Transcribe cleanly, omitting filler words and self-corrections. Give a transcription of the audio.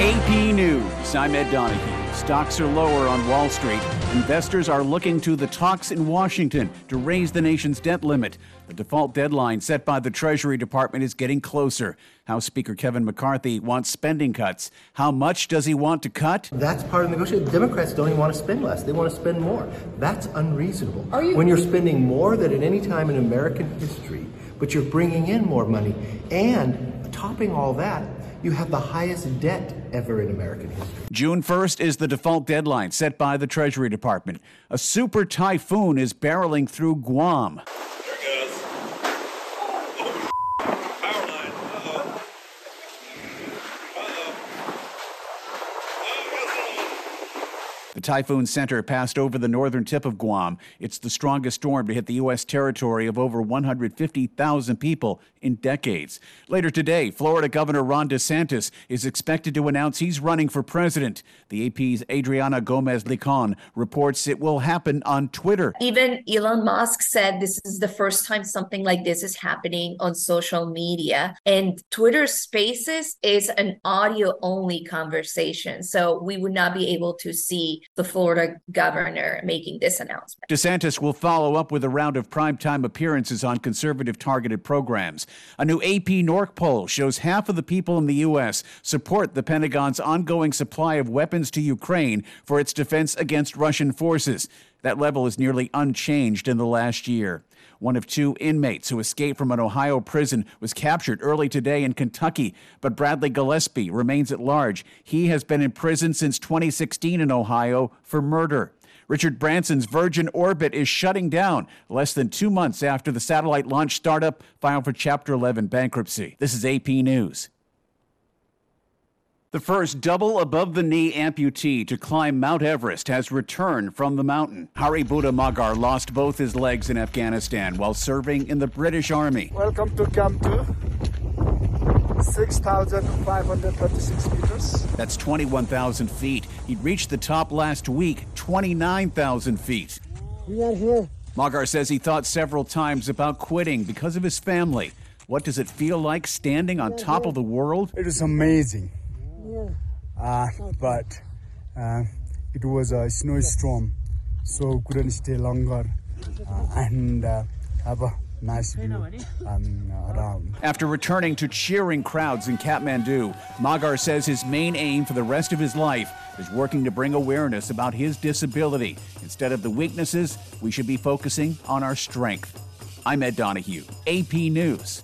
AP News. I'm Ed Donahue. Stocks are lower on Wall Street. Investors are looking to the talks in Washington to raise the nation's debt limit. The default deadline set by the Treasury Department is getting closer. House Speaker Kevin McCarthy wants spending cuts. How much does he want to cut? That's part of the negotiation. Democrats don't even want to spend less. They want to spend more. That's unreasonable. When you're spending more than at any time in American history, but you're bringing in more money, and topping all that, you have the highest debt ever in American history. June 1st is the default deadline set by the Treasury Department. A super typhoon is barreling through Guam. The typhoon center passed over the northern tip of Guam. It's the strongest storm to hit the U.S. territory of over 150,000 people in decades. Later today, Florida Governor Ron DeSantis is expected to announce he's running for president. The AP's Adriana Gomez-Licon reports it will happen on Twitter. Even Elon Musk said this is the first time something like this is happening on social media. And Twitter Spaces is an audio-only conversation, so we would not be able to see the Florida governor making this announcement. DeSantis will follow up with a round of primetime appearances on conservative targeted programs. A new AP Norc poll shows half of the people in the U.S. support the Pentagon's ongoing supply of weapons to Ukraine for its defense against Russian forces. That level is nearly unchanged in the last year. One of two inmates who escaped from an Ohio prison was captured early today in Kentucky, but Bradley Gillespie remains at large. He has been in prison since 2016 in Ohio for murder. Richard Branson's Virgin Orbit is shutting down less than 2 months after the satellite launch startup filed for Chapter 11 bankruptcy. This is AP News. The first double above-the-knee amputee to climb Mount Everest has returned from the mountain. Hari Buddha Magar lost both his legs in Afghanistan while serving in the British Army. Welcome to Camp 2. 6,536 meters. That's 21,000 feet. He'd reached the top last week, 29,000 feet. We are here. Magar says he thought several times about quitting because of his family. What does it feel like standing on top of the world? It is amazing. But it was a snowstorm, so couldn't stay longer and have a nice view around. After returning to cheering crowds in Kathmandu, Magar says his main aim for the rest of his life is working to bring awareness about his disability. Instead of the weaknesses, we should be focusing on our strength. I'm Ed Donahue, AP News.